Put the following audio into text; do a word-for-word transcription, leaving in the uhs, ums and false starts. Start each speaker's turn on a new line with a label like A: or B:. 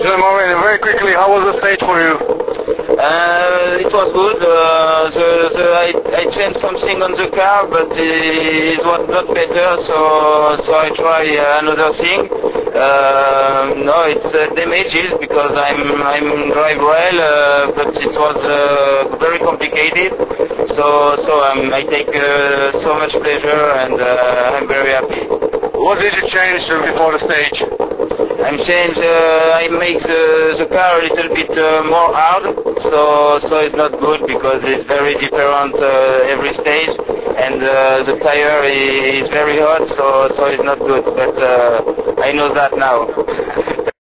A: Jean-Marie, very quickly, how was the stage for you?
B: Uh, it was good. Uh, the, the, I, I changed something on the car, but it was not better, so so I try uh, another thing. Uh, no, it's uh, damages because I'm I'm drive well, uh, but it was uh, very complicated. So so um, I take uh, so much pleasure, and uh, I'm very happy.
A: What did you change before the stage?
B: I'm change. Uh, I make the, the car a little bit uh, more hard, so so it's not good because it's very different uh, every stage, and uh, the tire is very hot, so so it's not good. But uh, I know that now.